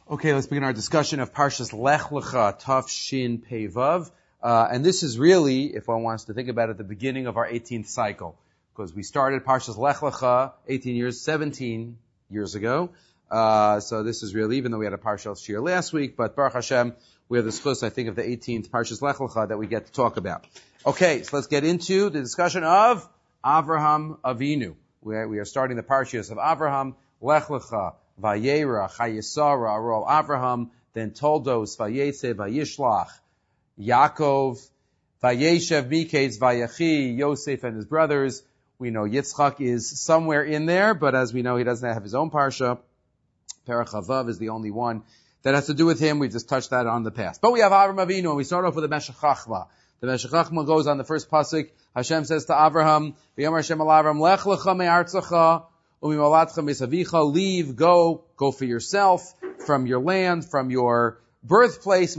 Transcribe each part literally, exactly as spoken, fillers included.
Okay, let's begin our discussion of Parshas Lech Lecha, Tav Shin Pei Vav. Uh, and this is really, if one wants to think about it, the beginning of our eighteenth cycle. Because we started Parshas Lech Lecha eighteen years, seventeen years ago. Uh, so this is really, even though we had a Parshas Shir last week, but Baruch Hashem, we have the schus, I think, of the eighteenth Parshas Lech Lecha that we get to talk about. Okay, so let's get into the discussion of Avraham Avinu. We are, we are starting the Parshas of Avraham, Lech Lecha, Vayera, Chayesara, Arol Avraham, then Toldos, Vayetze, Vayishlach, Yaakov, Vayeshev, Miketz, Vayachi, Yosef and his brothers. We know Yitzchak is somewhere in there, but as we know, he doesn't have his own parsha. Perach Havav is the only one that has to do with him. We've just touched that on the past. But we have Avraham Avinu, and we start off with the Meshech Chachma. The Meshech Chachma goes on the first pasuk. Hashem says to Avraham, V'yomer Hashem al Avraham, Lech lecha me'artzecha, leave, go, go for yourself from your land, from your birthplace,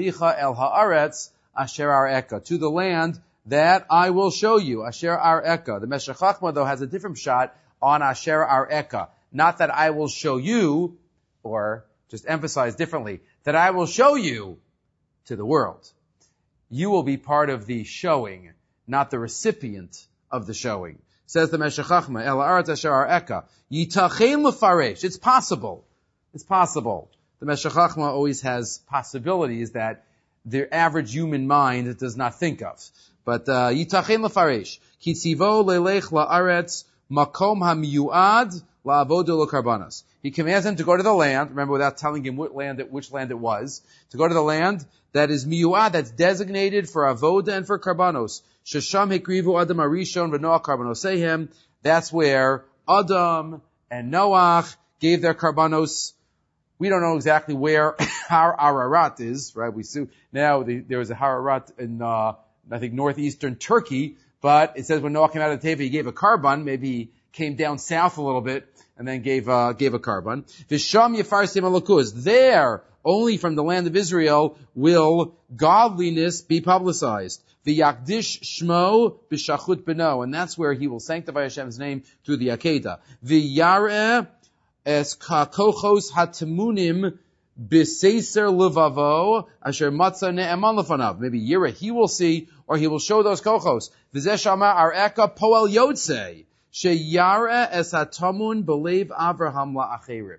el haaretz, asher ar'eka, to the land that I will show you, asher ar'eka. The Meshech Chachma, though, has a different shot on asher ar'eka. Not that I will show you, or just emphasize differently, that I will show you to the world. You will be part of the showing, not the recipient of the showing. Says the Meshech Chachma, El Haaretz Asher Ar'eka, Yitachein Lefaresh. It's possible. It's possible. The Meshech Chachma always has possibilities that the average human mind does not think of. But Yitachein Lefaresh, Kitzivo Lelech La'aretz Makom HaMiyuad La'avodu L'Karbanos. He commands him to go to the land, remember without telling him what land, which land it was, to go to the land that is Miyuad, that's designated for Avoda and for Karbanos. Shesham Hekrivu Adam Arishon v'Noach Karbanoseihem. That's where Adam and Noach gave their Karbanos. We don't know exactly where Har Ararat is, right? We see now the, there was a Har Ararat in, uh, I think northeastern Turkey, but it says when Noach came out of the Teva, he gave a Karban. Maybe he came down south a little bit and then gave, uh, gave a Karban. V'sham Yefarsim Alakuz. There, only from the land of Israel, will godliness be publicized. V'yakdish shmo b'shachut beno, and that's where he will sanctify Hashem's name through the Akedah. V'yareh es kakochos hatamunim b'seiser levavo asher matzah ne'eman lefanav. Maybe Yireh he will see, or he will show those kochos. V'zeh shama ar'eka poel yotzei sheyareh es hatamun b'leiv Avraham la'acherim.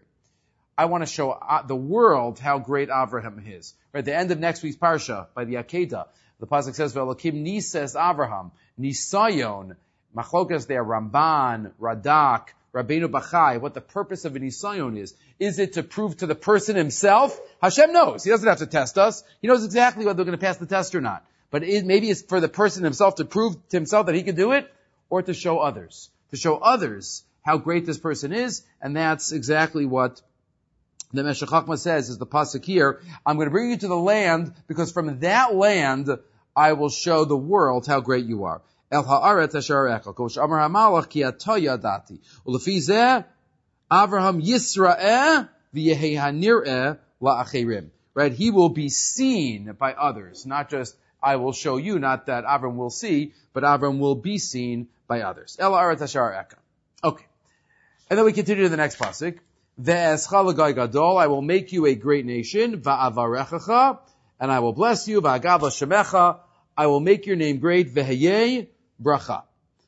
I want to show the world how great Avraham is. Right at the end of next week's parsha, by the Akedah, the pasuk says, "Ve'elokim nises Avraham nisayon." Machlokas there, Ramban, Radak, Rabbeinu Bachai. What the purpose of a nisayon is? Is it to prove to the person himself? Hashem knows. He doesn't have to test us. He knows exactly whether we're going to pass the test or not. But it, maybe it's for the person himself to prove to himself that he can do it, or to show others, to show others how great this person is, and that's exactly what the Meshech Chachma says is the pasuk here. I'm going to bring you to the land because from that land I will show the world how great you are. El haaretz asher ar'eka, kosh amar hamalach ki ato yadati. Ulefi zeh Avraham Yisraeh v'yehi hanireh la'acherim. Right? He will be seen by others, not just I will show you, not that Avram will see, but Avram will be seen by others. El haaretz asher ar'eka. Okay. And then we continue to the next pasuk. Ve'escha l'gai gadol, I will make you a great nation. Va'avarechacha, and I will bless you. Va'agav l'shemecha, I will make your name great. Veheyeh bracha,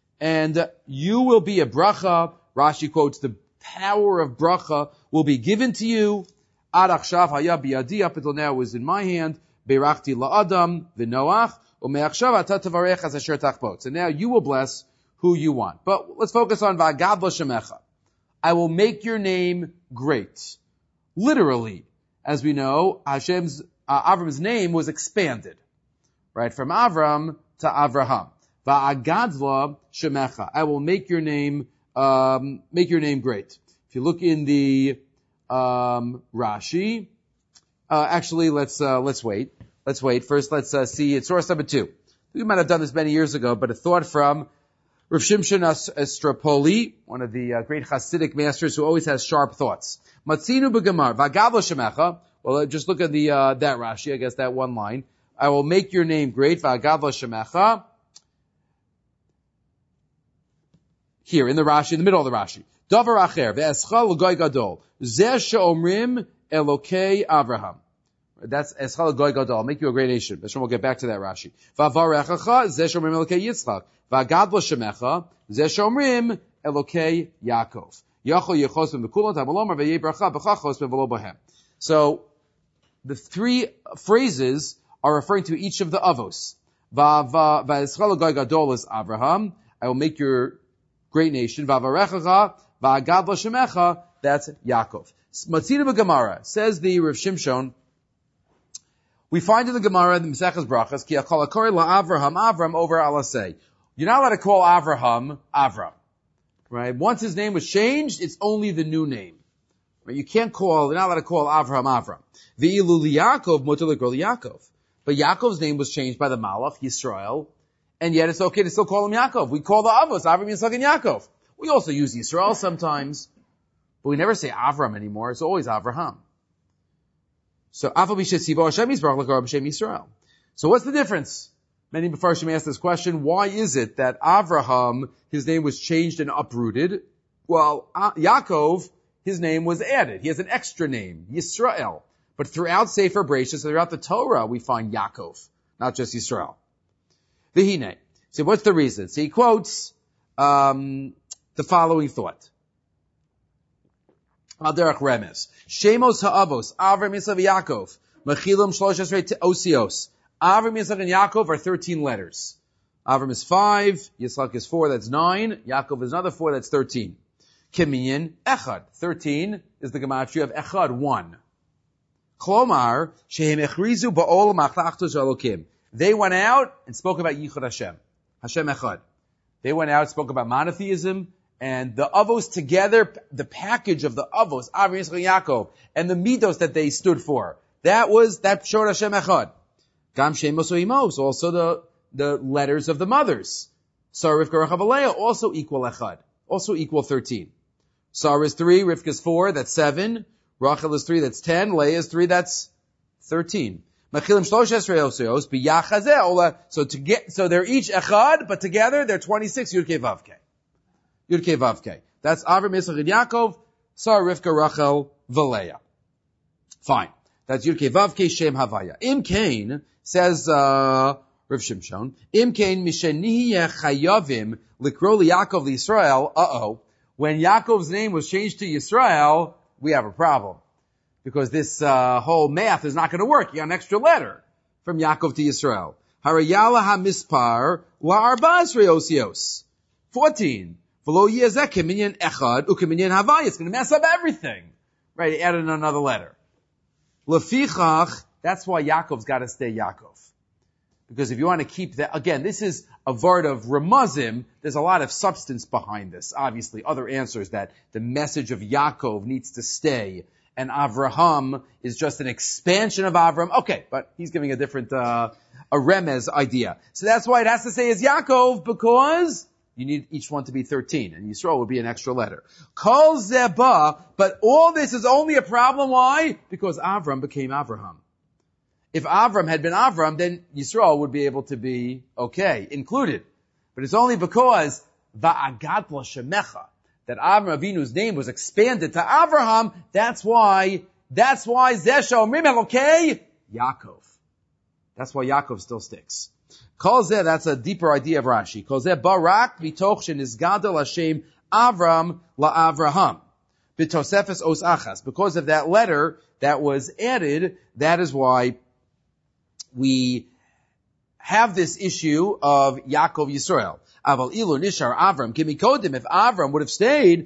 and you will be a bracha. Rashi quotes, the power of bracha will be given to you. Ad achshav haya biyadi, up until now it was in my hand. Beirachti la'adam v'noach, u'me'achshav ata tavarech as asher tachbot. So now you will bless who you want. But let's focus on va'agav l'shemecha. I will make your name great. Literally, as we know, Hashem's, uh, Avram's name was expanded. Right? From Avram to Avraham. Va'agadla shemecha. I will make your name, um, make your name great. If you look in the, um, Rashi, uh, actually, let's, uh, let's wait. Let's wait. First, let's, uh, see, it's source number two. We might have done this many years ago, but a thought from Rav Shimshon Estropoli, one of the uh, great Hasidic masters who always has sharp thoughts. Matzinu b'gemar, v'agav l'shemecha. Well, just look at the, uh, that Rashi, I guess that one line. I will make your name great, v'agav l'shemecha. here in the Rashi, in the middle of the Rashi. Davar acher ve'eschal l'goy gadol zeh she'omrim Elokei Avraham. That's eschal l'goy gadol. I'll make you a great nation. That's when we'll get back to that Rashi. Va'varechacha zeh she'omrim Elokei Yitzchak. Va'gadlo shemecha zeh she'omrim Elokei Yaakov. Yachol yechos b'mekulat hamalomar ve'yei bracha b'chachos b'velo b'hem. So the three phrases are referring to each of the avos. Va'eschal l'goy gadol is Avraham. I will make your great nation. Va'varechacha va'gadlo shemecha. That's Yaakov. Matzina b'Gemara, says the Rav Shimshon, we find in the Gemara, the Maseches Brachas, ki akol akori la'Avraham, Avram over alasei. You're not allowed to call Avraham, Avram. Right? Once his name was changed, it's only the new name. Right? You can't call, you're not allowed to call Avraham, Avram. V'ilu liYaakov, mutar l'kol Yaakov. But Yaakov's name was changed by the Malach, Yisrael, and yet it's okay to still call him Yaakov. We call the Avos, Avram, Yitzchak, and Yaakov. We also use Yisrael sometimes. But we never say Avram anymore. It's always Avraham. So, So what's the difference? Many Mefarshim asked this question. Why is it that Avraham, his name was changed and uprooted, while Yaakov, his name was added? He has an extra name, Yisrael. But throughout Sefer Bereshit, throughout the Torah, we find Yaakov, not just Yisrael. V'hine. So what's the reason? So he quotes um, the following thought. Aderach Remes. Shemos ha'avos, Avram, Yitzchak, Yaakov. Mechilim shlosh esrei osios. Avram, Yitzchak, and Yaakov are thirteen letters. Avram is five, Yitzchak is four, that's nine. Yaakov is another four, that's thirteen. Kiminyan, Echad. Thirteen is the gematria of Echad, one. Klomar, shehem echrizu ba'ol machlachtos elokim. They went out and spoke about Yichud Hashem. Hashem Echad. They went out and spoke about monotheism, and the avos together, the package of the avos, Avram, Yitzchak, and Yaakov, and the midos that they stood for. That was, that showed Hashem Echad. Gam Shemos Oimos, also the, the letters of the mothers. Sarah, Rivka, Rachel, Leah, also equal Echad. Also equal thirteen. Sarah is three, Rivka is four, that's seven. Rachel is three, that's ten. Leah is three, that's thirteen. Machilim shlosh esrei osios, b'yachazeh ola. So to get, so they're each Echad, but together they're twenty-six, Yud Kei Vav Kei. Yud Kei Vav Kei. That's Avram, Yitzchak, and Yaakov, Sarah, Rivka, Rachel, Leah. Fine. That's Yud Kei Vav Kei Shem Havaya. Im Kain, says, uh, Rav Shimshon, Im Kain mishenihiyeh chayavim likro liYaakov liYisrael, uh-oh. When Yaakov's name was changed to Yisrael, we have a problem. Because this, uh, whole math is not going to work. You got an extra letter from Yaakov to Yisrael. Harayala ha-mispar la-arba'asrei osios. Fourteen. V'lo yezeh keminyan echad ukeminyan havaya. It's going to mess up everything. Right, he added another letter. Lefichach, that's why Yaakov's got to stay Yaakov. Because if you want to keep that, again, this is a word of Ramazim. There's a lot of substance behind this. Obviously, other answers that the message of Yaakov needs to stay, and Avraham is just an expansion of Avram. Okay, but he's giving a different, uh, a remez idea. So that's why it has to say is Yaakov, because you need each one to be thirteen, and Yisrael would be an extra letter. Kol zeba, but all this is only a problem. Why? Because Avram became Avraham. If Avram had been Avram, then Yisrael would be able to be okay, included. But it's only because Va'agat lo shemecha, that Avram Avinu's name was expanded to Avraham. That's why, that's why Zesha Omrim Elokei Yaakov. That's why Yaakov still sticks. Kol zeh, that's a deeper idea of Rashi. Kol zeh barak bitoch shenizgadol Hashem Avram la'Avraham. B'tosefes os achas. Because of that letter that was added, that is why we have this issue of Yaakov Yisrael. Aval ilu nishar Avram kimikodim. If Avram would have stayed,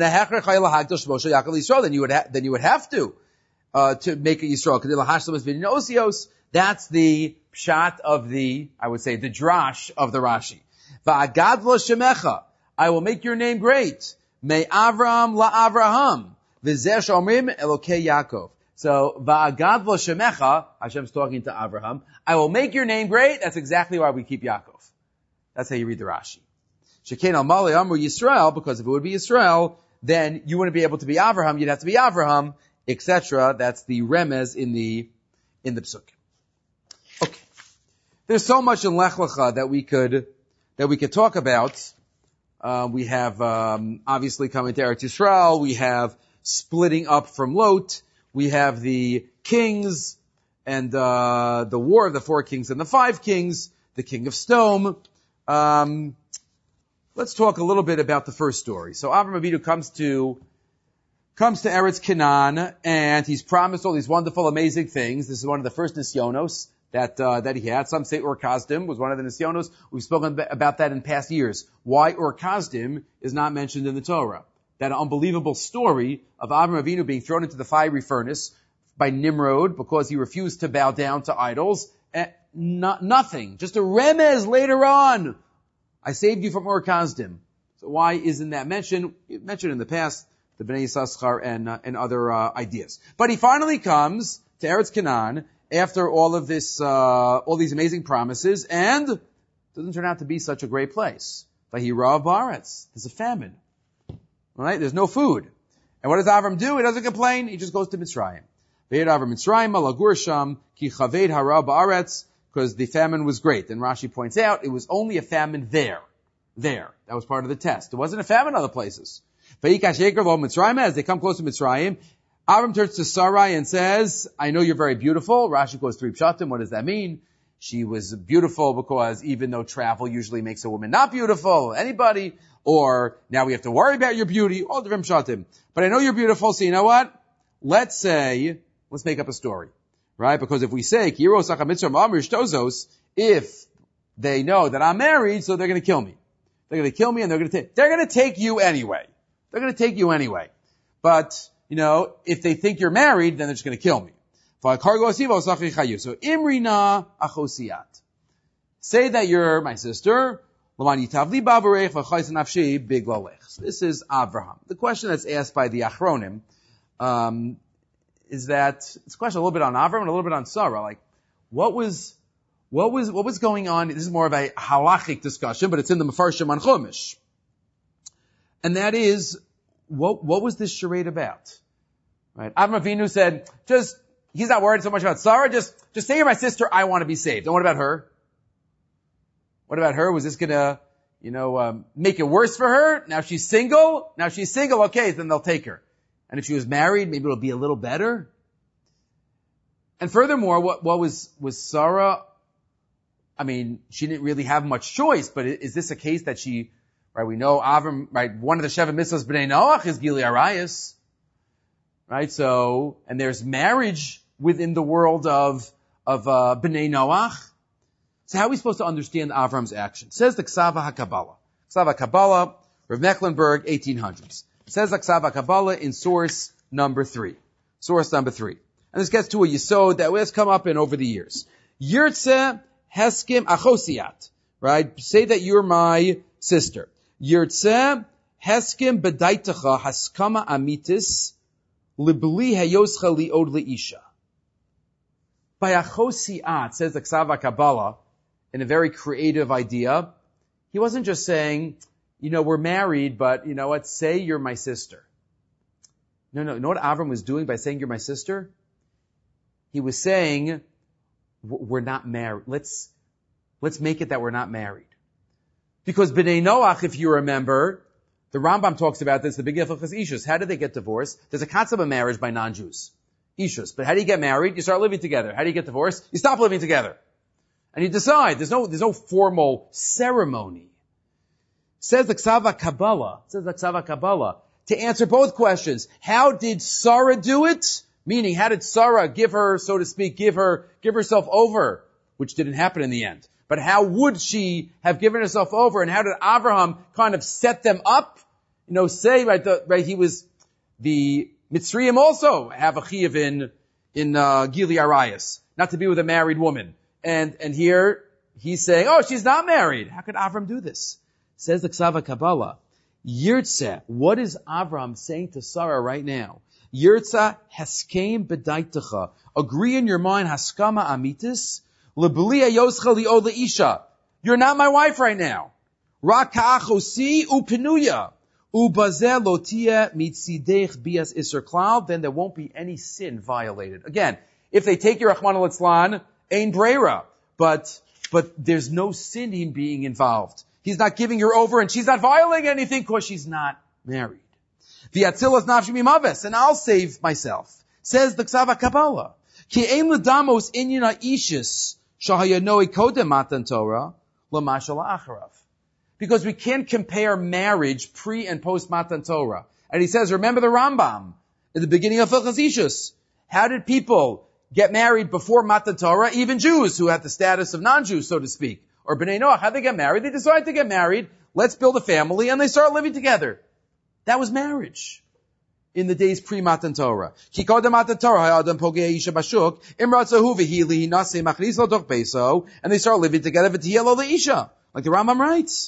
then you would ha- then you would have to uh, to make a Yisrael. That's the pshat of the, I would say, the drash of the Rashi. Va'agad lo shemecha. I will make your name great. May Avram la Avraham. V'zeh shomrim Elokei Yaakov. So, Va'agad lo shemecha, Hashem's talking to Avraham, I will make your name great. That's exactly why we keep Yaakov. That's how you read the Rashi. Shekein al mali amru Yisrael, because if it would be Yisrael, then you wouldn't be able to be Avraham, you'd have to be Avraham, et cetera. That's the remez in the, in the Psukim. Okay. There's so much in Lech Lecha that we could, that we could talk about. Uh, we have, um, obviously coming to Eretz Yisrael. We have splitting up from Lot. We have the kings and, uh, the war of the four kings and the five kings, the king of Stone. Um, let's talk a little bit about the first story. So Avram Avinu comes to, comes to Eretz Canaan, and he's promised all these wonderful, amazing things. This is one of the first nisyonos that uh, that he had. Some say Ur Kasdim was one of the nisyonos. We've spoken about that in past years. Why Ur Kasdim is not mentioned in the Torah. That unbelievable story of Avram Avinu being thrown into the fiery furnace by Nimrod because he refused to bow down to idols. And not, nothing. Just a remez later on. I saved you from Ur Kasdim. So why isn't that mentioned? Mentioned in the past, the Bnei Yissaschar and, uh, and other uh, ideas. But he finally comes to Eretz Canaan after all of this, uh, all these amazing promises, and it doesn't turn out to be such a great place. Vayirav ba'aretz. There's a famine. Right? There's no food. And what does Avram do? He doesn't complain. He just goes to Mitzrayim. Vayir Avram Mitzrayim alagur sham ki chaved hara ba'aretz, because the famine was great. And Rashi points out it was only a famine there. There. That was part of the test. It wasn't a famine other places. Vayikash yeker lo Mitzrayim, as they come close to Mitzrayim, Avram turns to Sarai and says, I know you're very beautiful. Rashi goes three pshatim. What does that mean? She was beautiful because even though travel usually makes a woman not beautiful, anybody, or now we have to worry about your beauty, all different pshatim. But I know you're beautiful, so you know what? Let's say, let's make up a story, right? Because if we say, if they know that I'm married, so they're going to kill me. They're going to kill me and they're going to take, they're going to take you anyway. They're going to take you anyway. But, you know, if they think you're married, then they're just going to kill me. So, Imrina achosiat. Say that you're my sister. This is Abraham. The question that's asked by the Achronim, um, is that, it's a question a little bit on Abraham and a little bit on Sarah. Like, what was, what was, what was going on? This is more of a halachic discussion, but it's in the Mefarshim on Chumash. And that is, what, what was this charade about? Right? Avram Avinu said, just, he's not worried so much about Sarah, just, just say you're my sister, I want to be saved. And what about her? What about her? Was this gonna, you know, um, make it worse for her? Now she's single? Now she's single, okay, then they'll take her. And if she was married, maybe it'll be a little better. And furthermore, what, what was, was Sarah, I mean, she didn't really have much choice, but is this a case that she, right, we know Avram, right, one of the Sheva Mitzvahs B'nai Noach is Gili Arayis. Right, so, and there's marriage within the world of, of, uh, B'nai Noach. So how are we supposed to understand Avram's action? It says the Ksava HaKabbalah. Ksava HaKabbalah, Rav Mecklenburg, eighteen hundreds. It says the Ksava HaKabbalah in source number three. Source number three. And this gets to a yesod that has come up in over the years. Yirtze Heskim Achosiat. Right? Say that you're my sister. Yirtze Heskim Bedaitacha Haskama Amitis Libli Hayoscha Liod Leisha. By Achosiat, says the Ksava Kabbalah, in a very creative idea, he wasn't just saying, you know, we're married, but you know what, say you're my sister. No, no, you know what Avram was doing by saying you're my sister? He was saying, we're not married. Let's, let's make it that we're not married. Because B'nai Noach, if you remember, the Rambam talks about this, the Big Hilchos Ishus. How did they get divorced? There's a concept of marriage by non-Jews. Ishus. But how do you get married? You start living together. How do you get divorced? You stop living together. And you decide. There's no, there's no formal ceremony. Says the Ksava Kabbalah, says the Ksava Kabbalah, to answer both questions. How did Sarah do it? Meaning, how did Sarah give her, so to speak, give her, give herself over? Which didn't happen in the end. But how would she have given herself over? And how did Abraham kind of set them up? You know, say, right, the, right, he was, the Mitzrayim also have a chiyuv in, in, uh, Gili Arayis, not to be with a married woman. And, and here, he's saying, oh, she's not married. How could Avram do this? Says the Ksava Kabbalah, Yirtzeh, what is Avram saying to Sarah right now? Yirtzeh Heskeim Bedaitecha. Agree in your mind, Haskama Amitis, Lebli Hayoscha Liod Leisha. You're not my wife right now. Rak Ka'achosi Upinuya. Ubazeh Lotia Mitzidech Bias Isser Klal, then there won't be any sin violated. Again, if they take your Rachmana Litzlan, Ein Breira. But, but there's no sin in being involved. He's not giving her over, and she's not violating anything because she's not married. V'yatzilas nafshi mimaves, and I'll save myself. Says the Ksava Kabbalah. Ki ein l'damos inyan ha'ishis shahayanoi kodem matan Torah l'mashal acharav. Because we can't compare marriage pre and post matan Torah. And he says, remember the Rambam in the beginning of Hilchos Ishus. How did people get married before matan Torah? Even Jews who had the status of non-Jews, so to speak. Or Bnei Noach, how they get married? They decide to get married. Let's build a family, and they start living together. That was marriage in the days pre-Matan Torah. And they start living together, like the Rambam writes.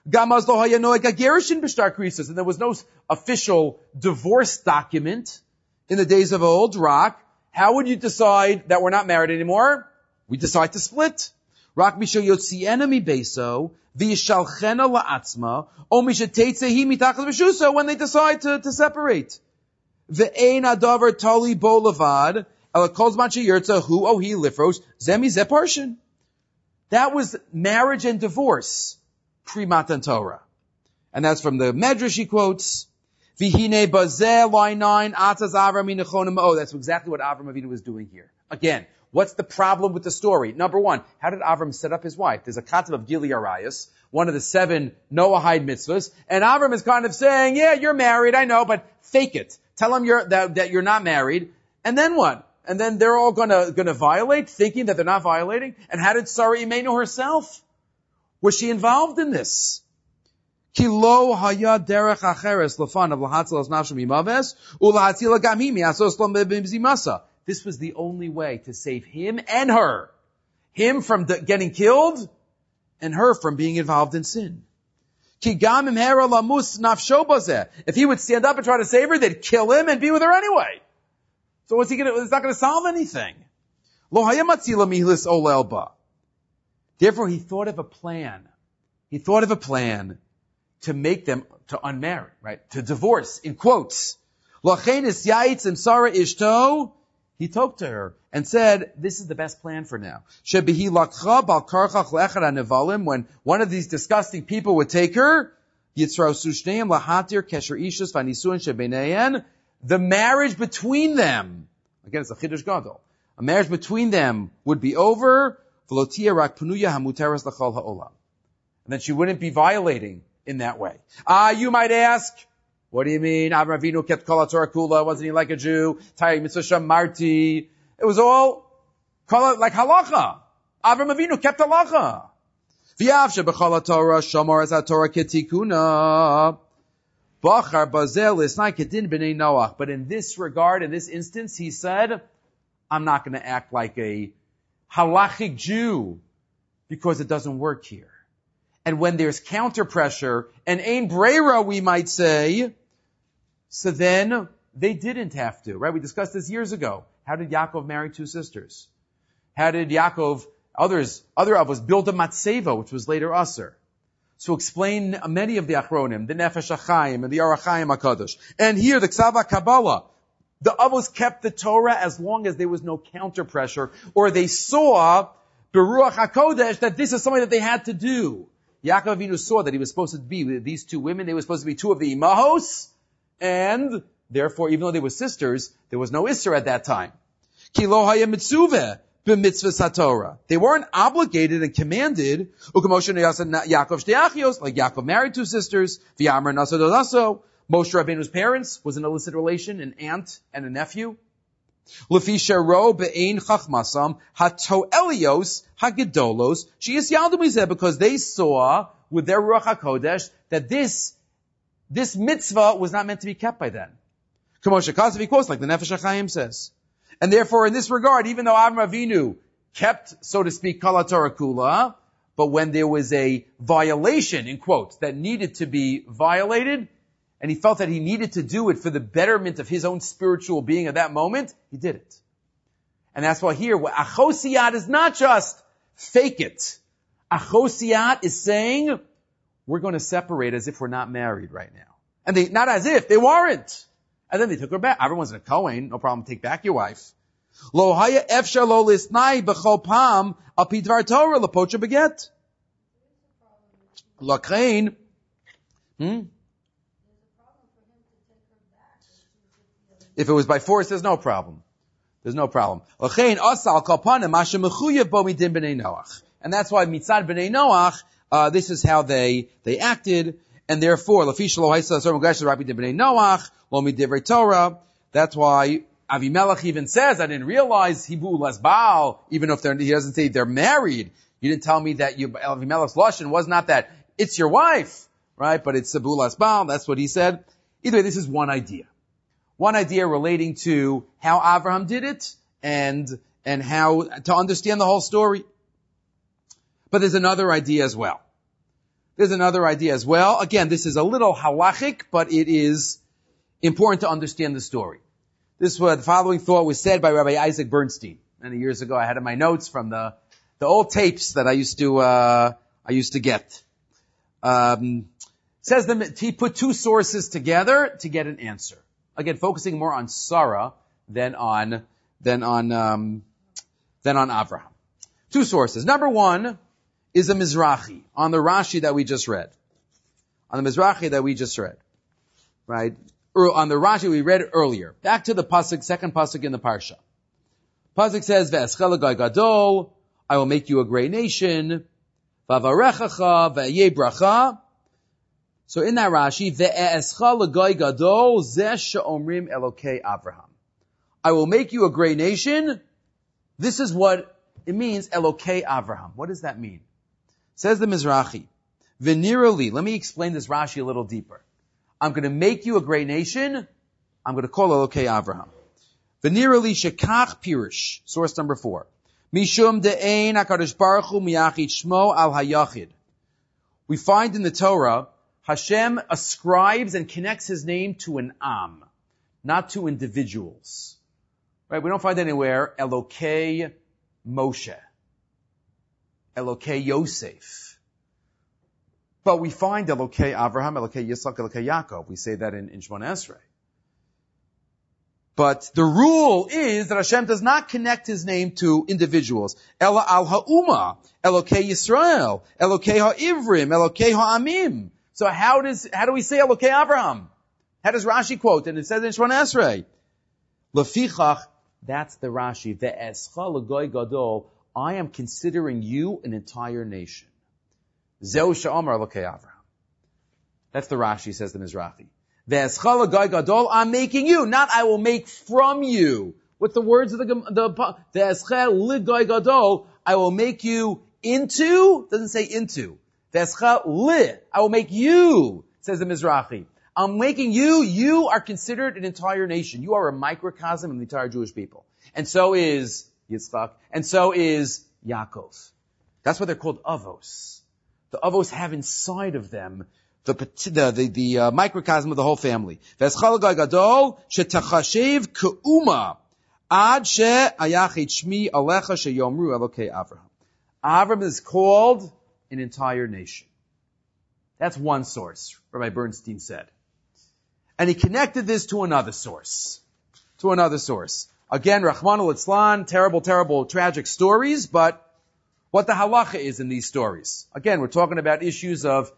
And there was no official divorce document in the days of old. Rock. How would you decide that we're not married anymore? We decide to split. Rak mishal yotziena mi beso v'yishalchena la'atzma o mishateitzehi mitachas v'shusa when they decide to, to separate. Ve'ein adavar tali bo levad el kol zman sheyirtza hu ohi lifros zemi ze parshin. That was marriage and divorce pre-Matan Torah, and that's from the Medrash he quotes. V'hine bazeh line nine atzaz Avram minachonim. Oh, that's exactly what Avram Avinu was doing here. Again. What's the problem with the story? Number one, how did Avram set up his wife? There's a concept of Gili Arayas, one of the seven Noahide mitzvahs, and Avram is kind of saying, yeah, you're married, I know, but fake it. Tell him you're, that, that you're not married, and then what? And then they're all gonna, gonna violate, thinking that they're not violating? And how did Sarah Imenu herself? Was she involved in this? Ki lo haya derech acheres lefanav lahatzilas nafshem imaves ulahatzila gam hi miasos lo b'mzimasa. This was the only way to save him and her. Him from the, getting killed, and her from being involved in sin. If he would stand up and try to save her, they'd kill him and be with her anyway. So what's he gonna, it's not gonna solve anything. Therefore, he thought of a plan. He thought of a plan to make them, to unmarry, right? To divorce, in quotes. He talked to her and said, this is the best plan for now. When one of these disgusting people would take her, the marriage between them, again it's a Chiddush Gadol, a marriage between them would be over, and then she wouldn't be violating in that way. Ah, you might ask, what do you mean? Avram Avinu kept Kol HaTorah Kula. Wasn't he like a Jew? Tayik Mitzvah Shamarti. It was all like halacha. Avram Avinu kept halacha. V'yav shebechol HaTorah shamar es HaTorah ketikuna. Bachar bazel isnai kedin b'nei Noach. But in this regard, in this instance, he said, I'm not going to act like a halachic Jew because it doesn't work here. And when there's counter pressure, and ein breira, we might say, so then they didn't have to, right? We discussed this years ago. How did Yaakov marry two sisters? How did Yaakov, others, other of us build a matzeva, which was later Aser. So explain many of the Achronim, the Nefesh HaChaim and the Arachayim HaKadosh. And here, the Ksava Kabbalah. The Avos kept the Torah as long as there was no counter pressure, or they saw, Beruach HaKodesh, that this is something that they had to do. Yaakov Avinu saw that he was supposed to be with these two women. They were supposed to be two of the imahos, and therefore, even though they were sisters, there was no Isser at that time. Ki lo haya mitzuveh b'mitzvahs haTorah. They weren't obligated and commanded. U'kamoshe neyasa Yaakov shtei achios, like Yaakov married two sisters. V'yamer naso dodaso. Moshe Rabbeinu's parents was an illicit relation, an aunt and a nephew. Lefi shero be'ein chachmasam hatoelios hagedolos she'is yaldu mizeh, because they saw with their Ruach HaKodesh that this this mitzvah was not meant to be kept by them. Kamosha Kasav, quotes like the Nefesh HaChaim says. And therefore, in this regard, even though Avram Avinu kept, so to speak, Kol HaTorah Kula, but when there was a violation, in quotes, that needed to be violated, and he felt that he needed to do it for the betterment of his own spiritual being at that moment, he did it. And that's why here, Achosiyat is not just fake it. Achosiyat is saying, we're going to separate as if we're not married right now. And they, not as if, they weren't. And then they took her back. Everyone's in a Kohen, no problem, take back your wife. Lo haya efshar lo lisnai b'chol pam al pi dvar Torah lepocha beget. L'chein, hmm? If it was by force, there's no problem. There's no problem. L'chein asal kalpanim asher mechuyev bo midin b'nei Noach. And that's why mitzad b'nei Noach, uh, this is how they, they acted. And therefore, lafish lo haisa asor megash rabbi din b'nei Noach, lo midivrei Torah. That's why Avimelech even says, I didn't realize Hibu Lesbaal, even if they're, he doesn't say they're married. You didn't tell me that you, Avimelech's Lashon was not that. It's your wife, right? But it's Hibu Lesbaal. That's what he said. Either way, this is one idea. One idea relating to how Avraham did it and, and how to understand the whole story. But there's another idea as well. There's another idea as well. Again, this is a little halachic, but it is important to understand the story. This was, the following thought was said by Rabbi Isaac Bernstein. Many years ago, I had in my notes from the, the old tapes that I used to, uh, I used to get. Um, says that he put two sources together to get an answer. Again, focusing more on Sarah than on, than on, um, than on Avraham. Two sources. Number one is a Mizrahi, on the Rashi that we just read. On the Mizrahi that we just read. Right? On the Rashi we read earlier. Back to the pasuk, second pasuk in the parsha. Pasuk says, "Ve'eschel Goy Gadol, I will make you a great nation. V'avarechacha ve'yeh bracha." So in that Rashi, "Ve'eschel Goy Gadol, zeh she'omrim Elokei Avraham." I will make you a great nation. This is what it means, Elokei Avraham. What does that mean? Says the Mizrahi, "V'nirali." Let me explain this Rashi a little deeper. I'm going to make you a great nation. I'm going to call Elokei Avraham. V'nirali shekach pirish. Source number four. Mishum de'ein HaKadosh Baruch Hu miyachid shmo al hayachid. We find in the Torah, Hashem ascribes and connects his name to an am, not to individuals. Right? We don't find anywhere Elokei Moshe, Elokei Yosef. But we find Elokei Avraham, Elokei Yitzchak, Elokei Yaakov. We say that in, in Shemona Esrei. But the rule is that Hashem does not connect his name to individuals. Ela al ha'uma, Elokei Yisrael, Elokei ha'ivrim, Elokei ha'amim. So how does, how do we say Elokei Avraham? How does Rashi quote? And it says in Shemona Esrei. Lefichach, that's the Rashi. Ve'escha l'goy gadol, I am considering you an entire nation. Zeu she'amar Elokei Avraham. That's the Rashi, says the Mizrahi. Ve'escha l'goy gadol, I'm making you, not I will make from you. With the words of the, the, ve'escha l'goy gadol, I will make you into, doesn't say into. Ve'escha li, I will make you, says the Mizrahi. I'm making you, you are considered an entire nation. You are a microcosm of the entire Jewish people. And so is Yitzchak, and so is Yaakov. That's why they're called avos. The avos have inside of them the the the, the uh, microcosm of the whole family. Ve'eschal gadol shetachashev ke'uma ad she'ayachid shmi alecha sheyomru Elokei Avraham. Avraham is called an entire nation. That's one source, Rabbi Bernstein said. And he connected this to another source. To another source. Again, Rachmana litzlan, terrible, terrible, tragic stories, but what the halacha is in these stories. Again, we're talking about issues of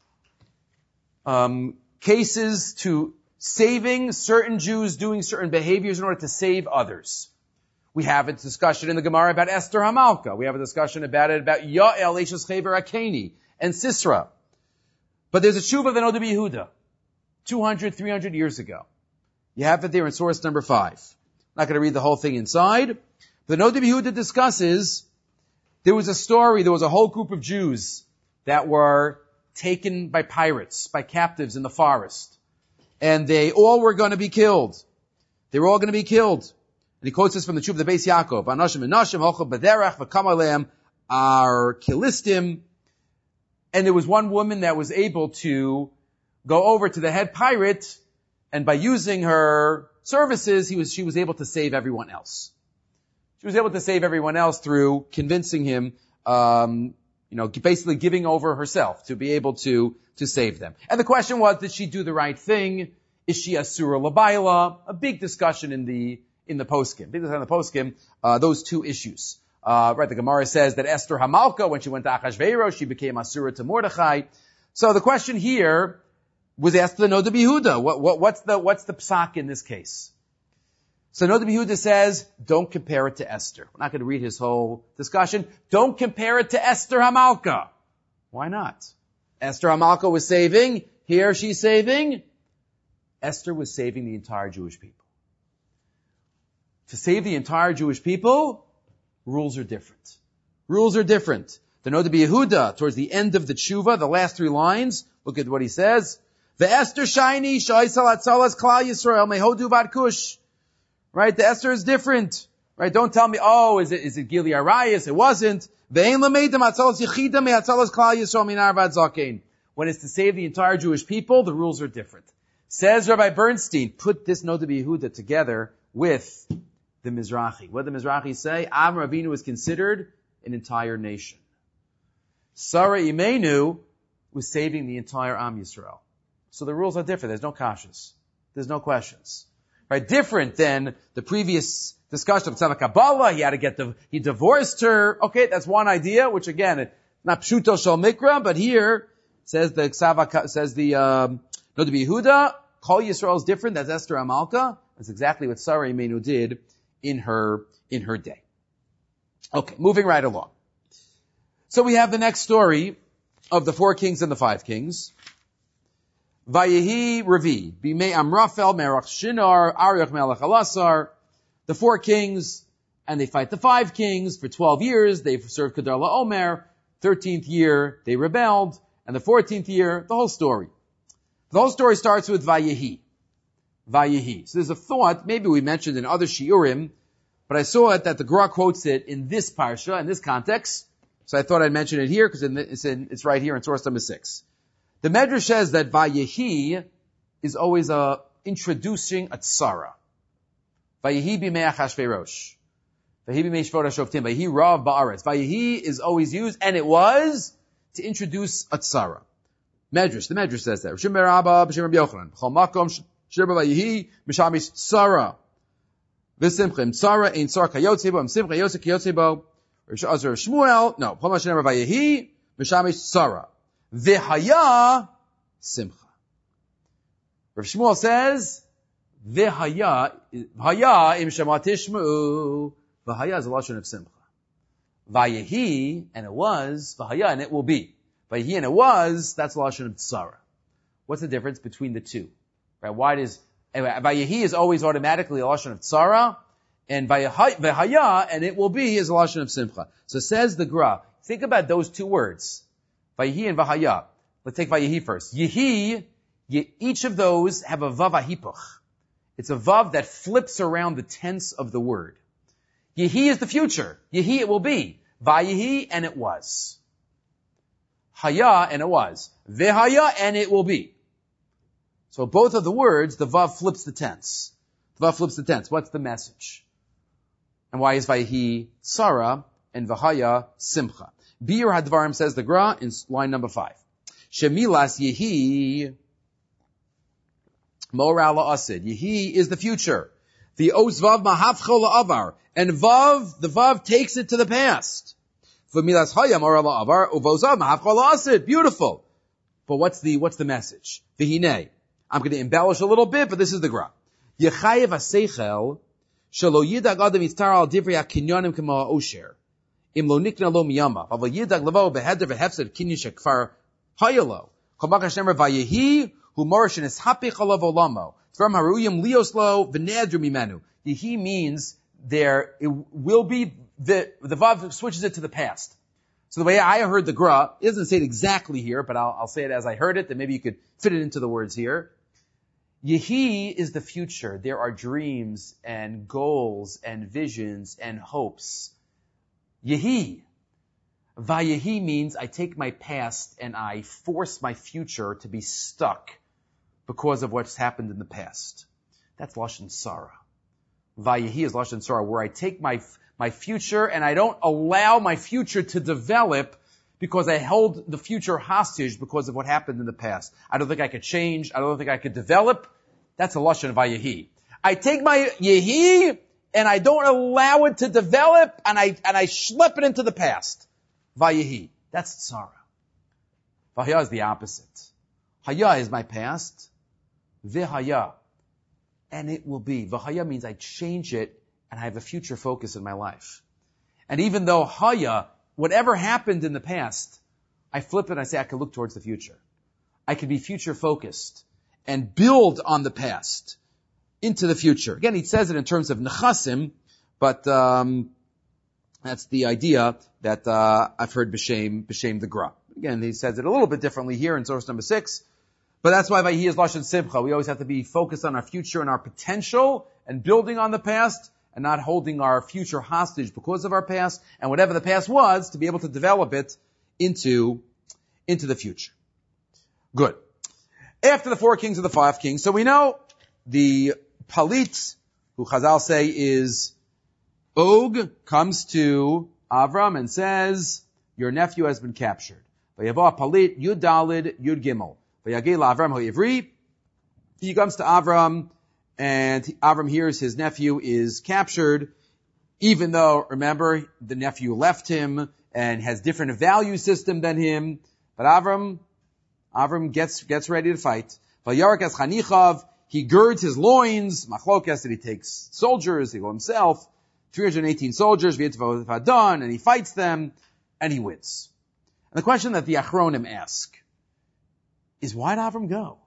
um, cases to saving certain Jews doing certain behaviors in order to save others. We have a discussion in the Gemara about Esther Hamalka. We have a discussion about it about Yael, Eishes Chaver Akeni, and Sisra. But there's a tshuva of the Noda B'Yehuda, two hundred, three hundred years ago. You have it there in source number five. I'm not going to read the whole thing inside. The Noda B'Yehuda discusses, there was a story, there was a whole group of Jews that were taken by pirates, by captives in the forest. And they all were going to be killed. They were all going to be killed. And he quotes this from the Tshuva of the Beis Yaakov. Anoshim and Noshim, Hochav B'derech, V'kam Aleim, Ar Kilistim. And there was one woman that was able to go over to the head pirate, and by using her services, he was, she was able to save everyone else. She was able to save everyone else through convincing him, um, you know, basically giving over herself to be able to, to save them. And the question was, did she do the right thing? Is she Asura Labaila? A big discussion in the, in the poskim. Big discussion in the poskim, uh, those two issues. Uh, right, the Gemara says that Esther Hamalka, when she went to Achashverosh, she became Asura to Mordechai. So the question here was asked to the Noda B'Yehuda. What, what, what's the, what's the psak in this case? So Noda B'Yehuda says, don't compare it to Esther. We're not going to read his whole discussion. Don't compare it to Esther Hamalka. Why not? Esther Hamalka was saving. Here she's saving. Esther was saving the entire Jewish people. To save the entire Jewish people, rules are different. Rules are different. The Noda B'Yehuda, towards the end of the tshuva, the last three lines, look at what he says. The Esther shiny, shaisal atzalas klal Yisrael, mehodu vad kush. Right? The Esther is different. Right? Don't tell me, oh, is it, is it Gili Arayas? It wasn't. Ve'en lameidim atzalas yichida me atzalas klal Yisrael minar vad zakein. When it's to save the entire Jewish people, the rules are different. Says Rabbi Bernstein, put this Noda B'Yehuda together with the Mizrahi. What did the Mizrahi say? Avram Avinu was considered an entire nation. Sarah Imenu was saving the entire Am Yisrael. So the rules are different. There's no kashas. There's no questions. Right? Different than the previous discussion of Tzava Kabbalah. He had to get the, he divorced her. Okay, that's one idea, which again, not pshuto shel mikra, but here, says the Tzava, says the, um, Noda B'Yehuda, Kol Yisrael is different. That's Esther Hamalka. That's exactly what Sarah Imenu did in her, in her day. Okay, moving right along. So we have the next story of the four kings and the five kings. Vayehi Ravi, Bimei Amrafel, Merach Shinar, Arioch Melech Alasar, the four kings, and they fight the five kings for twelve years. They've served Kedar LaOmer. thirteenth year, they rebelled. And the fourteenth year, the whole story. The whole story starts with Vayehi. Vayehi. So there's a thought, maybe we mentioned in other shiurim, but I saw it that the Gra quotes it in this parsha, in this context. So I thought I'd mention it here because it's, in, it's right here in source number six. The Medrash says that Vayehi is always a, introducing a tzara. Vayehi b'mei Achashverosh. Vayehi b'mei Shvot HaShoftim. Vayehi Rav Ba'aretz. Vayehi is always used, and it was, to introduce a tzara. Medrash, the Medrash says that. Rishim Berabba, B'Shem Rabbi Yochanan. B'chol makom, Shir Vayehi, Mishamish tzara. V'simchim tzara, ein tzara kayotze bo, v'simcha yotze kayotze bo. Rish Azar Shmuel, no, Poma Shem Vayehi, Mishamish tzara. V'haya, simcha. Rav Shmuel says, V'haya, V'haya im shematishmu, V'haya is a lashon of simcha. Vayehi, and it was, V'haya, and it will be. Vayehi, and it was, that's a lashon of tzara. What's the difference between the two? Right? Why does, Vayehi is always automatically a lashon of tzara, and V'haya, and it will be, is a lashon of simcha. So says the Gra, think about those two words. Vayehi and Vahaya. Let's take Vayehi first. Yehi, ye, each of those have a vav ahipuch. It's a vav that flips around the tense of the word. Yehi is the future. Yehi it will be. Vayehi and it was. Haya and it was. Vehaya and it will be. So both of the words, the vav flips the tense. The vav flips the tense. What's the message? And why is Vayehi tzara and Vahaya simcha? Bir Hadvarim, says the Gra in line number five. Shemilas Yehi Moral Asid. Yehi is the future. The Oz Vav Mahafcho La'avar. And Vav, the Vav takes it to the past. V'milas Haya Moral La'avar. Uvozav Mahafcho La'asid. Beautiful. But what's the, what's the message? V'hinei. I'm going to embellish a little bit, but this is the Gra. Yechayev HaSeichel Shalo Yidag Adam Yitztar Al Divrei HaKinyonim Kemo HaOsher. Im lo nikna lo miyama. Aval yidag lavo beheder vehefsed kinyish kfar hayalo. Chobak Hashem vayehi hu morish es hapi chalav olamo. From haruyim lios lo v'nedru mimenu. Yehi means there, it will be, the, the vav switches it to the past. So the way I heard the Gra, it doesn't say it exactly here, but I'll, I'll say it as I heard it, then maybe you could fit it into the words here. Yehi is the future. There are dreams and goals and visions and hopes. Yehi. Vayehi means I take my past and I force my future to be stuck because of what's happened in the past. That's Lashon Sarah. Vayehi is Lashon Sarah, where I take my, my future and I don't allow my future to develop because I hold the future hostage because of what happened in the past. I don't think I could change. I don't think I could develop. That's a Lashon of Vayehi. I take my Yehi and I don't allow it to develop, and I, and I schlep it into the past. Vayehi. That's tzara. V'haya is the opposite. Haya is my past. V'haya. And it will be. V'haya means I change it and I have a future focus in my life. And even though haya, whatever happened in the past, I flip it and I say I can look towards the future. I can be future focused and build on the past into the future. Again, he says it in terms of nechasim, but um, that's the idea that uh, I've heard b'shem b'shem the Gra. Again, he says it a little bit differently here in source number six, but that's why Vayihi is lashon simcha. We always have to be focused on our future and our potential and building on the past and not holding our future hostage because of our past, and whatever the past was, to be able to develop it into, into the future. Good. After the four kings of the five kings, so we know the Palit, who Chazal say is Og, comes to Avram and says, your nephew has been captured. Vayavah Palit, Yud Dalid, Yud Gimel. Vayagil Avram Ho'ivri. He comes to Avram, and Avram hears his nephew is captured, even though, remember, the nephew left him and has different value system than him. But Avram, Avram gets, gets ready to fight. Vayarak as Chanichav, he girds his loins, Machlokas, that he takes soldiers, he go himself, three hundred eighteen soldiers, V'yetvadan, and he fights them, and he wins. And the question that the Achronim ask is, why did Avram go?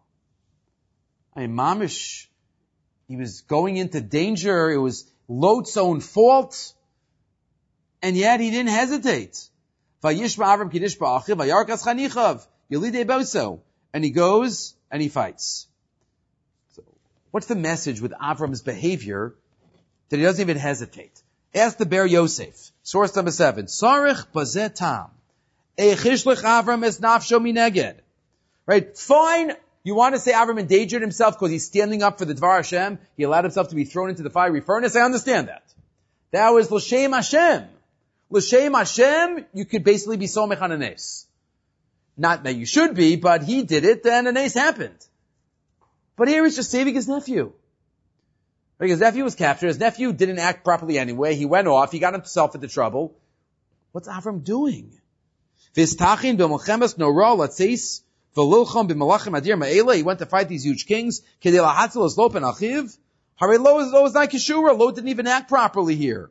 I mean, Mamish, he was going into danger. It was Lot's own fault. And yet he didn't hesitate. Vayishma Avram kidishba achiv vayarkas chanichav yelidei boso. And he goes and he fights. So, what's the message with Avram's behavior that he doesn't even hesitate? Ask the Ber Yosef. Source number seven. Sarich bazeh tam. Eichishlech Avram es nafsho mineged. Right? Fine. You want to say Avram endangered himself because he's standing up for the Dvar Hashem? He allowed himself to be thrown into the fiery furnace? I understand that. That was L'Shem Hashem. L'Shem Hashem, you could basically be Somech on a nes. Not that you should be, but he did it, then a nes happened. But here he's just saving his nephew. Because his nephew was captured. His nephew didn't act properly anyway. He went off. He got himself into trouble. What's Avram doing? V'istachin b'melchemes norah latzis. He went to fight these huge kings. Lo didn't even act properly here.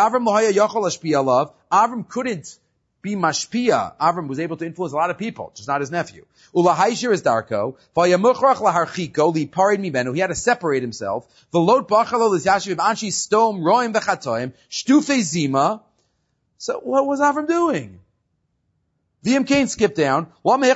Avram couldn't be mashpia. Avram was able to influence a lot of people, just not his nephew. He had to separate himself. So what was Avram doing? V M Kane skip down. Offer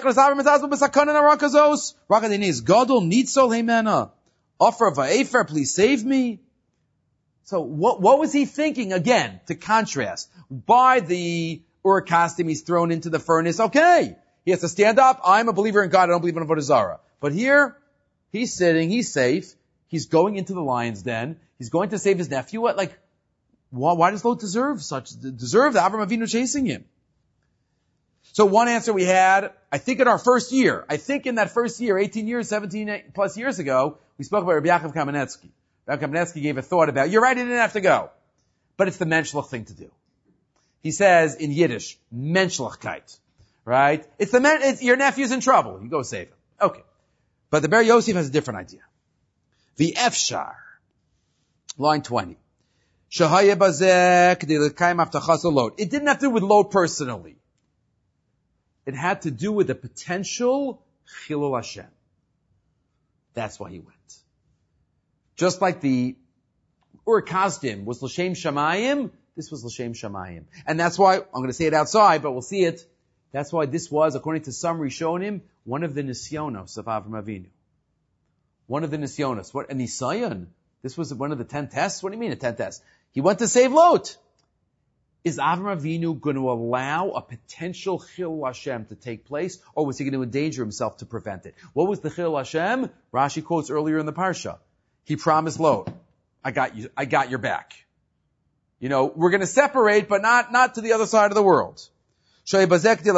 va'efer, please save me. So what, what was he thinking? Again, to contrast. By the Ur Kasdim, he's thrown into the furnace. Okay. He has to stand up. I'm a believer in God. I don't believe in Avodah Zarah. But here, he's sitting, he's safe. He's going into the lion's den. He's going to save his nephew. What, like, why, why does Lot deserve such, deserve the Avram Avinu chasing him? So one answer we had, I think in our first year, I think in that first year, eighteen years, seventeen plus years ago, we spoke about Rabbi Yaakov Kamenetsky. Rabbi Kamenetsky gave a thought about, you're right, he didn't have to go. But it's the menschlich thing to do. He says in Yiddish, menschlichkeit. Right? It's the men, it's, your nephew's in trouble. You go save him. Okay. But the Ber Yosef has a different idea. The Efshar. Line twenty. Shahaya bazeh k'dei l'kayim avtachas Lot. It didn't have to do with Lot personally. It had to do with the potential Chilul Hashem. That's why he went. Just like the Ur Kasdim was L'Shem Shamayim, this was L'Shem Shamayim. And that's why, I'm going to say it outside, but we'll see it. That's why this was, according to some Rishonim, one of the Nisyonos of Avram Avinu. One of the Nisyonos. What, a Nisayon? This was one of the ten tests? What do you mean a ten test? He went to save Lot. Is Avram Avinu going to allow a potential Chilul Hashem to take place, or was he going to endanger himself to prevent it? What was the Chilul Hashem? Rashi quotes earlier in the Parsha. He promised Lot, I got you, I got your back. You know, we're going to separate, but not, not to the other side of the world. He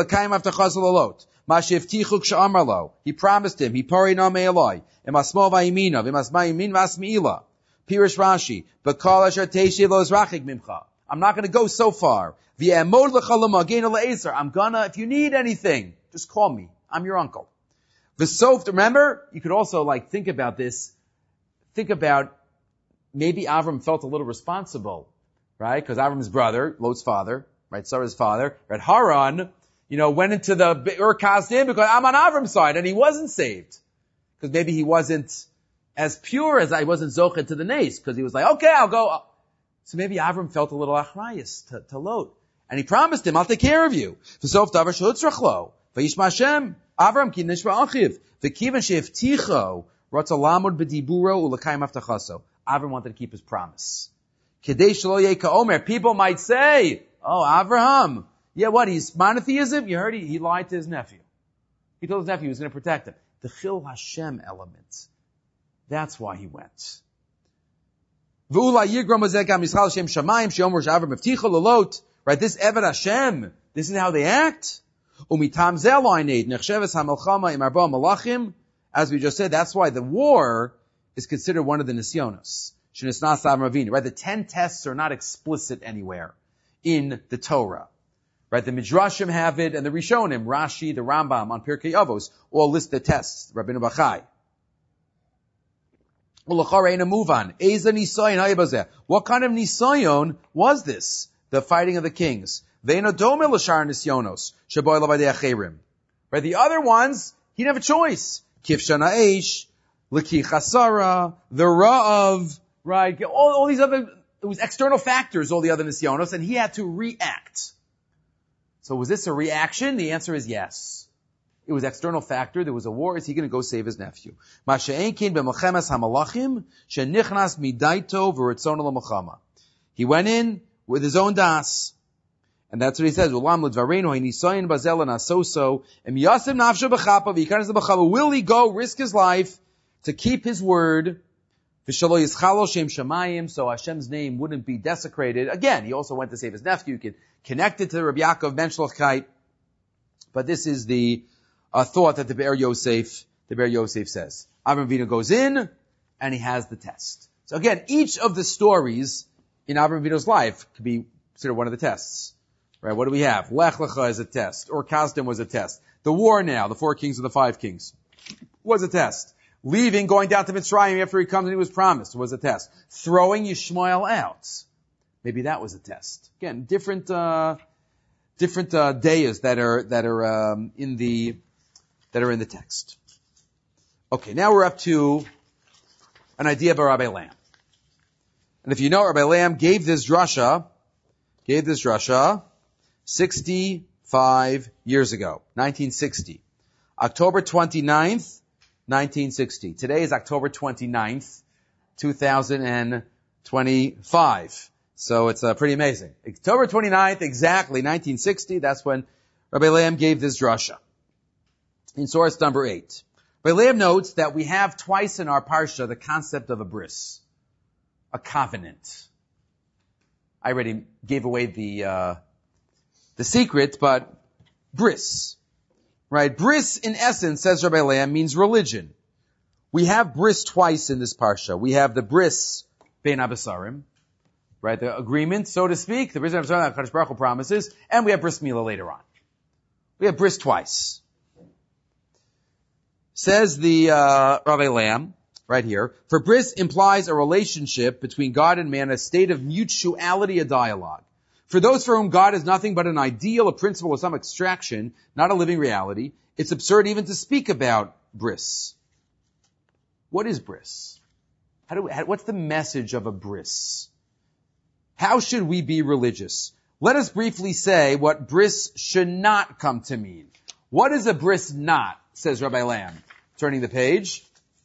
promised him, he pari na me'elai, emasmo v'yimina, v'masma yimin v'asmi'ila. Pirish Rashi, b'kal asher teishi lo ezrachik mimcha. I'm not going to go so far. I'm gonna, if you need anything, just call me. I'm your uncle. V'sof, remember, you could also like think about this. Think about maybe Avram felt a little responsible, right? Because Avram's brother, Lot's father, right, Sarah's father, right, Haran, you know, went into the Ur Kasdim because I'm on Avram's side, and he wasn't saved. Because maybe he wasn't as pure as I wasn't Zochet to the Nace, because he was like, okay, I'll go. So maybe Avram felt a little achrayus to, to Lot. And he promised him, I'll take care of you. V'sof davar shehutzrachlo. V'yishma Hashem, Avram ki nishma achiv. V'kivan she'evticho, ratza lamod b'diburo u'lekayim avtachaso. Avram wanted to keep his promise. Kedei shelo yeh ka'omer. People might say, oh, Avraham, yeah, what, he's monotheism? You heard he, he lied to his nephew. He told his nephew he was going to protect him. The Chil Hashem element. That's why he went. Right, this Eved Hashem, this is how they act. As we just said, that's why the war is considered one of the Nisyonos. Right, the ten tests are not explicit anywhere in the Torah. Right, the Midrashim have it, and the Rishonim, Rashi, the Rambam on Pirkei Avos, all list the tests. Rabbeinu Bachai. What kind of nisayon was this? The fighting of the kings. Right, the other ones, he didn't have a choice. Kifshana Eish, Laki Chasara, the Ra'av, right, all, all these other, it was external factors, all the other nisyonos, and he had to react. So was this a reaction? The answer is yes. It was external factor. There was a war. Is he going to go save his nephew? He went in with his own das. And that's what he says. Will he go risk his life to keep his word? So Hashem's name wouldn't be desecrated. Again, he also went to save his nephew. You could connect it to Rabbi Yaakov ben Shlochkeit. But this is the uh, thought that the Be'er Yosef, the Be'er Yosef says. Avram Avinu goes in, and he has the test. So again, each of the stories in Avram Avinu's life could be considered one of the tests. Right? What do we have? Lech Lecha is a test. Or Kasdim was a test. The war now, the four kings and the five kings, was a test. Leaving, going down to Mitzrayim after he comes and he was promised, was a test. Throwing Yishmael out, maybe that was a test. Again, different, uh, different, uh, dayas that are, that are, um, in the, that are in the text. Okay, now we're up to an idea about Rabbi Lam. And if you know, Rabbi Lam gave this drasha, gave this drasha sixty-five years ago, nineteen sixty. October twenty-ninth, nineteen sixty. Today is October twenty-ninth, two thousand twenty-five. So it's uh, pretty amazing. October twenty-ninth, exactly, nineteen sixty, that's when Rabbi Lam gave this drasha. In source number eight. Rabbi Lam notes that we have twice in our parsha the concept of a bris, a covenant. I already gave away the uh, the secret, but bris. Right? Bris, in essence, says Rabbi Lam, means religion. We have bris twice in this parsha. We have the bris bein abasarim, right? The agreement, so to speak, the bris bein abasarim that Kadosh Baruch Hu promises, and we have bris milah later on. We have bris twice. Says the uh, Rabbi Lam, right here, for bris implies a relationship between God and man, a state of mutuality, a dialogue. For those for whom God is nothing but an ideal, a principle of some abstraction, not a living reality, it's absurd even to speak about bris. What is bris? How do we, how, what's the message of a bris? How should we be religious? Let us briefly say what bris should not come to mean. What is a bris not? Says Rabbi Lam, turning the page.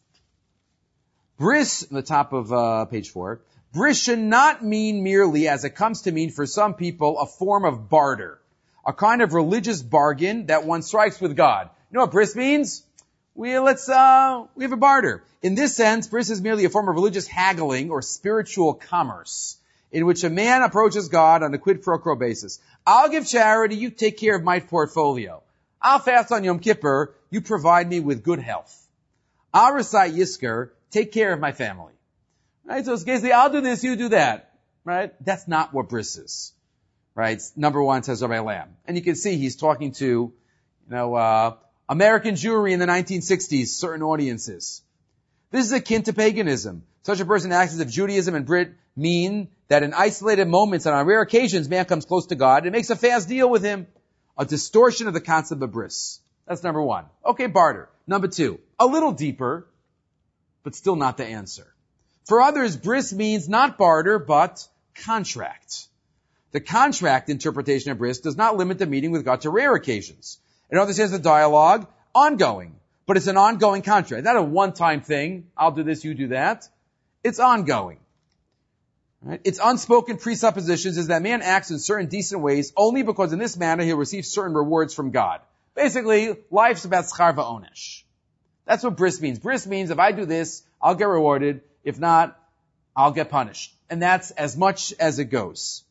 Bris, on the top of uh, page four. Bris should not mean merely, as it comes to mean for some people, a form of barter. A kind of religious bargain that one strikes with God. You know what bris means? We, let's, uh, we have a barter. In this sense, bris is merely a form of religious haggling or spiritual commerce, in which a man approaches God on a quid pro quo basis. I'll give charity, you take care of my portfolio. I'll fast on Yom Kippur, you provide me with good health. I'll recite Yizkor, take care of my family. Right? So it's basically, I'll do this, you do that. Right? That's not what bris is. Right? Number one, says Rabbi Lam. And you can see he's talking to, you know, uh, American Jewry in the nineteen sixties, certain audiences. This is akin to paganism. Such a person acts as if Judaism and Brit mean that in isolated moments and on rare occasions man comes close to God and makes a fast deal with him. A distortion of the concept of bris. That's number one. Okay, barter. Number two, a little deeper, but still not the answer. For others, bris means not barter, but contract. The contract interpretation of bris does not limit the meeting with God to rare occasions. It understands the dialogue, ongoing. But it's an ongoing contract. Not a one-time thing. I'll do this, you do that. It's ongoing. Right? Its unspoken presuppositions is that man acts in certain decent ways only because in this manner he'll receive certain rewards from God. Basically, life's about schar va'onesh. That's what bris means. Bris means if I do this, I'll get rewarded. If not, I'll get punished. And that's as much as it goes.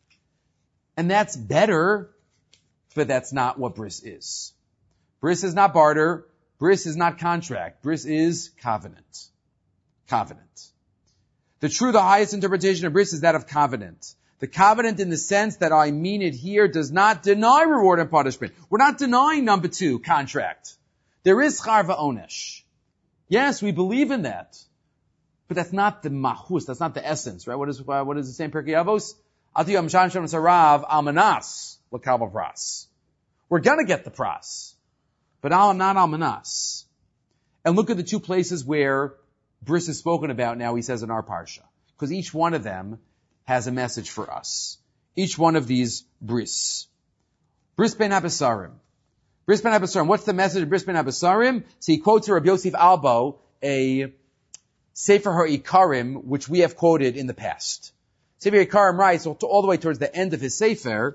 And that's better, but that's not what bris is. Bris is not barter. Bris is not contract. Bris is covenant. Covenant. The true, the highest interpretation of bris is that of covenant. The covenant in the sense that I mean it here does not deny reward and punishment. We're not denying number two, contract. There is schar va'onesh. Yes, we believe in that. But that's not the mahus, that's not the essence, right? What is, uh, what is the same Pirkei Avos? Ati yom shan shem sarav almanas l'kabel pras. We're gonna get the pras. But al, not almanas. And look at the two places where bris is spoken about now, he says in our parsha. Because each one of them has a message for us. Each one of these bris. Bris ben Abasarim. Bris ben Abasarim. What's the message of Bris ben Abasarim? So he quotes Rabbi Yosef Albo, a Sefer HaIkarim, which we have quoted in the past. Sefer HaIkarim writes, all the way towards the end of his Sefer,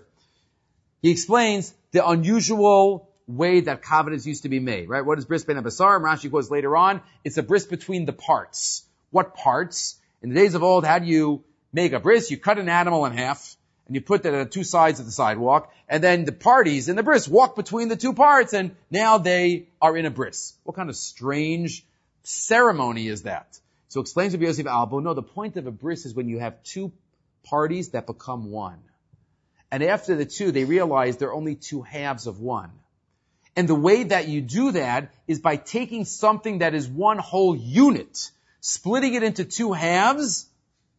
he explains the unusual way that covenants used to be made, right? What is bris ben Abasarim? Rashi quotes later on, it's a bris between the parts. What parts? In the days of old, how do you make a bris? You cut an animal in half, and you put that at two sides of the sidewalk, and then the parties in the bris walk between the two parts, and now they are in a bris. What kind of strange ceremony is that? So explains Rabbi Yosef Albo, no, the point of a bris is when you have two parties that become one. And after the two, they realize they're only two halves of one. And the way that you do that is by taking something that is one whole unit, splitting it into two halves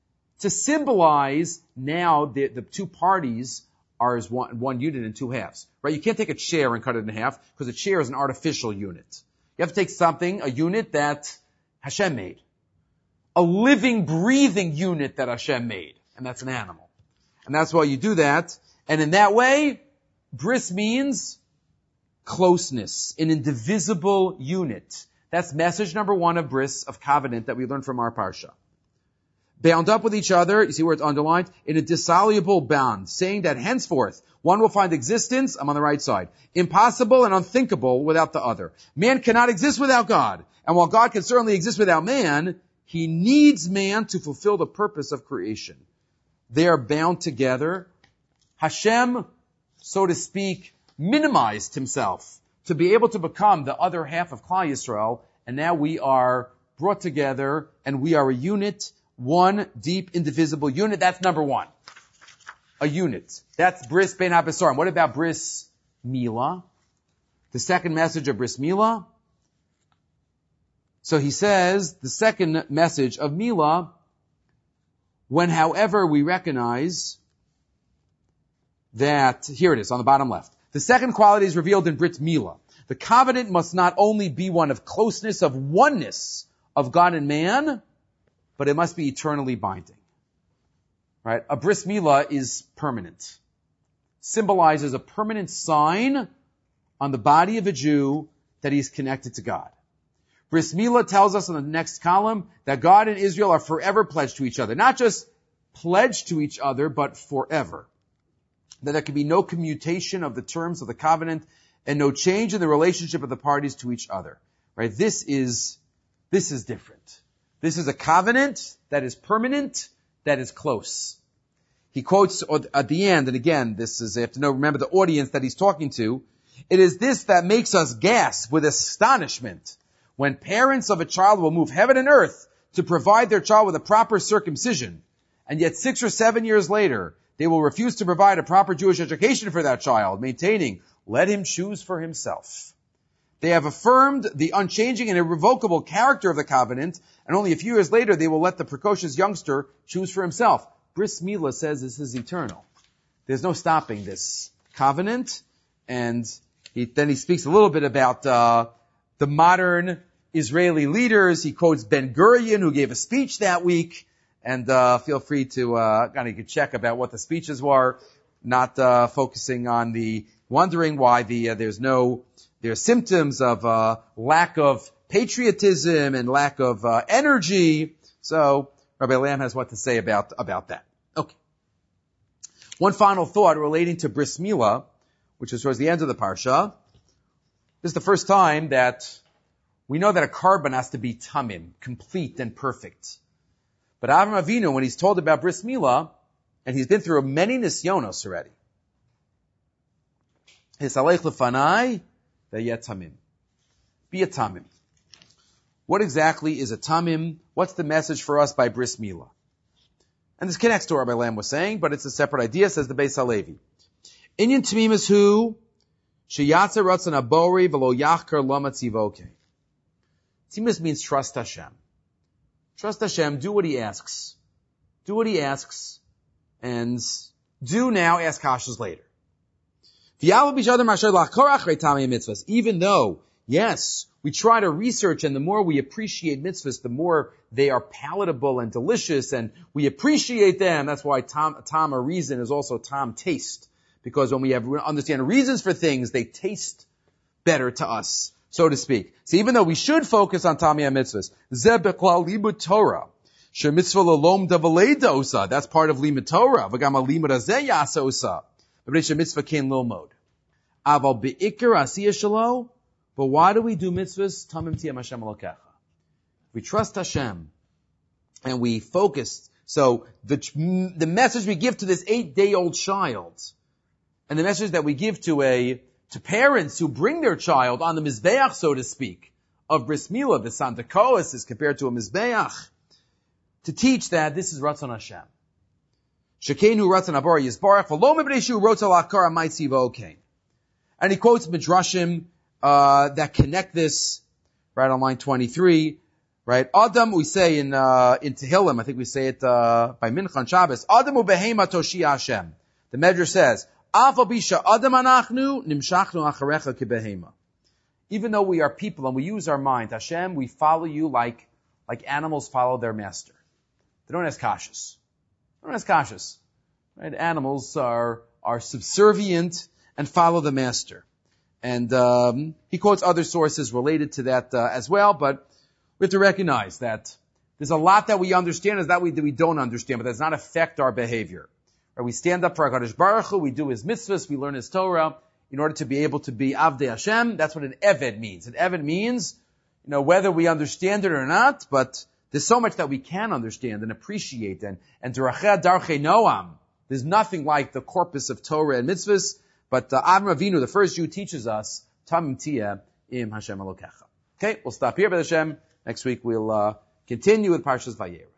to symbolize now the, the two parties are as one, one unit in two halves. Right? You can't take a chair and cut it in half because a chair is an artificial unit. You have to take something, a unit that Hashem made. A living, breathing unit that Hashem made. And that's an animal. And that's why you do that. And in that way, bris means closeness, an indivisible unit. That's message number one of bris, of covenant, that we learned from our parsha. Bound up with each other, you see where it's underlined, in a dissoluble bond, saying that henceforth one will find existence, I'm on the right side, impossible and unthinkable without the other. Man cannot exist without God, and while God can certainly exist without man, he needs man to fulfill the purpose of creation. They are bound together. Hashem, so to speak, minimized himself to be able to become the other half of Klal Yisrael, and now we are brought together, and we are a unit, one deep, indivisible unit. That's number one. A unit. That's bris ben Abasarim. What about bris Milah? The second message of bris Milah. So he says, the second message of Milah, when however we recognize that, here it is on the bottom left. The second quality is revealed in Brit Milah. The covenant must not only be one of closeness, of oneness of God and man, but it must be eternally binding. Right? A bris Milah is permanent. Symbolizes a permanent sign on the body of a Jew that he's connected to God. Bris Milah tells us in the next column that God and Israel are forever pledged to each other. Not just pledged to each other, but forever. That there can be no commutation of the terms of the covenant and no change in the relationship of the parties to each other. Right? This is, this is different. This is a covenant that is permanent, that is close. He quotes at the end, and again, this is, you have to know, remember the audience that he's talking to. It is this that makes us gasp with astonishment when parents of a child will move heaven and earth to provide their child with a proper circumcision, and yet six or seven years later, they will refuse to provide a proper Jewish education for that child, maintaining, let him choose for himself. They have affirmed the unchanging and irrevocable character of the covenant, and only a few years later they will let the precocious youngster choose for himself. Bris Milah says this is eternal. There's no stopping this covenant, and he, then he speaks a little bit about uh, the modern Israeli leaders. He quotes Ben Gurion, who gave a speech that week, and uh, feel free to uh, kind of check about what the speeches were, not uh, focusing on the wondering why the uh, there's no there's symptoms of uh, lack of patriotism and lack of uh, energy. So Rabbi Lamb has what to say about about that. Okay. One final thought relating to Bris Milah, which is towards the end of the parsha. This is the first time that we know that a korban has to be tamim, complete and perfect. But Avram Avinu, when he's told about Bris Milah, and he's been through many nisyonos already, Hisalech lefanai v'yeh tamim. Be a tamim. What exactly is a tamim? What's the message for us by Bris Milah? And this connects to what Rabbi Lamb was saying, but it's a separate idea, says the Beis Halevi. Inyan tamim is who? Sheyatzer ratzon abori v'lo yachker lama tzivokei. Timus means trust Hashem. Trust Hashem, do what He asks. Do what He asks, and do now, ask kashas later. Even though, yes, we try to research, and the more we appreciate mitzvahs, the more they are palatable and delicious, and we appreciate them. That's why tam, tam a reason is also tam taste. Because when we have understand reasons for things, they taste better to us, so to speak. So even though we should focus on tamei mitzvahs, zeh beklal limud Torah, shemitzvah lelom davalei dosa, that's part of limud Torah, v'gam alimud hazeh yasa osa, b'nei shemitzvah kein lilmod. Aval be'ikar asiyah shelo, but why do we do mitzvahs? Tamim tiyam Hashem Elokecha. We trust Hashem, and we focus. So the the message we give to this eight-day-old child, and the message that we give to a to parents who bring their child on the mizbeach, so to speak, of Bris Milah, the Santa Koas is compared to a mizbeach, to teach that this is Ratzon Hashem. Shekenu Ratzon Abara Yisbarach v'lo mebreishu rotzal akar amaitzi v'okein. And he quotes midrashim uh, that connect this, right on line twenty-three, right? Adam, we say in uh, in Tehillim, I think we say it uh, by Mincha on Shabbos. Adam ubehema toshia Hashem. The Medrash says, Adam anachnu nimshachnu acharecha kibehema. Even though we are people and we use our mind, Hashem, we follow you like like animals follow their master. They don't ask kashas. They don't ask kashas. Right? Animals are are subservient and follow the master. And um, he quotes other sources related to that uh, as well, but we have to recognize that there's a lot that we understand is that we that we don't understand, but that does not affect our behavior. Right? We stand up for HaKadosh Baruch Hu, we do His mitzvahs, we learn His Torah in order to be able to be Avdei Hashem. That's what an Eved means. An Eved means, you know, whether we understand it or not, but there's so much that we can understand and appreciate. And and Deracheh Darchei Noam, there's nothing like the corpus of Torah and mitzvahs. But uh, Avram Avinu, the first Jew, teaches us Tamim Tiyeh im Hashem Elokecha. Okay, we'll stop here, B'Hashem. Next week we'll uh, continue with Parshas Vayera.